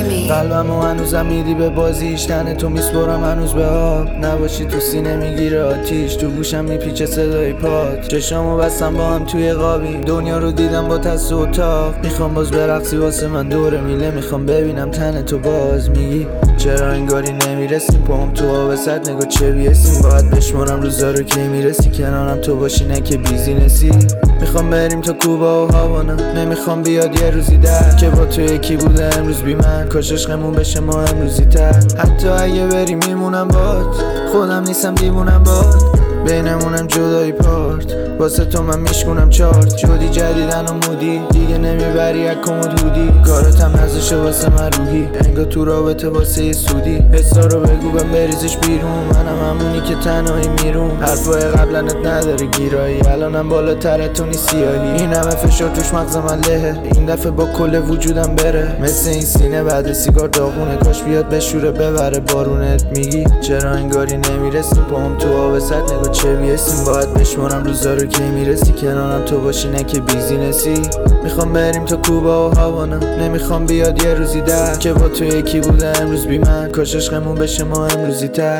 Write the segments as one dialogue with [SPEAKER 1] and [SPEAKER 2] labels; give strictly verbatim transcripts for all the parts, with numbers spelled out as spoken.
[SPEAKER 1] me.
[SPEAKER 2] قلبمو هنوزم میدی به بازیش، تن تو میسپرم هنوز به آب. نباشی تو سینه میگیره آتیش، تو گوشم میپیچه صدای پات. چشامو بستم با هم توی قابیم، دنیا رو دیدم با تست و اتاق. میخوام باز برقصی واسه من دور میله، میخوام ببینم تن تو باز. میگی چرا انگاری نمیرسیم، پام تو آب سد نگاه چه بیسیم. باید بشمارم روزا رو که میرسی، کنارم تو باشی نه که بیزینسی. میخوام بریم تا کوبا و هاوانا، نمیخوام بیاد یه روزی در که با تو یکی بوده امروز بی من. کاش عشقمون بشه ما امروزی تر، حتی اگه بری میمونم باد. خودم نیستم دیوونم باد، بینمونم جدایی پارت. واسه تو من میشکونم چارت، جودی جدیدن و مودی دیگه نمیبری یک کمود هودی. کارتم نزشه واسه من روحی، انگار تو رابطه واسه یه سودی. حسا رو بگو بم بریزش بیرون، منم همونی که تنهایی میرون. حرفای قبلنت نداره گیرایی، الانم بالاتر تو نی سیاهی. این همه فشار توش مغز من لهه، این دفعه با کل وجودم بره. مثل این سینه بعد سیگار داغونه، کاش بیاد بشوره ببره بارونت. میگی چرا انگاری نمیرسیم، پام تو آب سد نگاه چه بیسیم. باید بشمارم روزا رو که میرسی، کنارم تو باشی نه که بیزینسی. میخوام بریم تا کوبا و هاوانا، نمیخوام بیاد یه روزی در که با تو یکی بوده امروز بی من. کاش عشقمون بشه ما امروزی تر.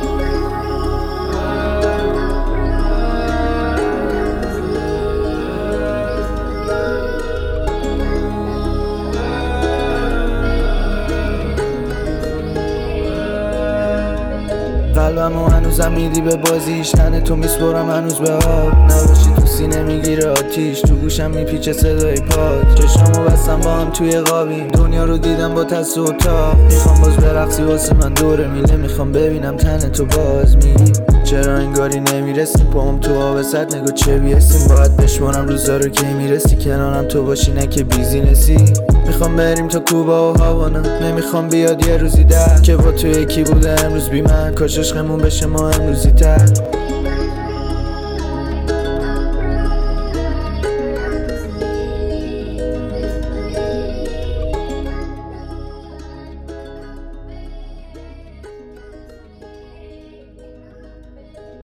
[SPEAKER 2] قلبمو هنوزم میدی به بازیش، تن تو میسپرم هنوز به آب. نباشی تو سینه میگیره آتیش، تو گوشم میپیچه صدای پات. چشامو بستم با هم توی قابیم، دنیا رو دیدم با تست و اتاق. میخوام باز برقصی واسه من دوره میله، میخوام ببینم تن تو باز. میگی چرا انگاری نمیرسیم، پام تو آب سد نگاه چه بیسیم. باید بشمارم روزا رو که میرسی، کنارم تو باشی نه که بیزینسی. میخوام بریم تا کوبا و هاوانا، نمیخوام بیاد یه روزی در که با تو یکی بوده امروز بی من. کاش عشقمون بشه ما امروزی تر.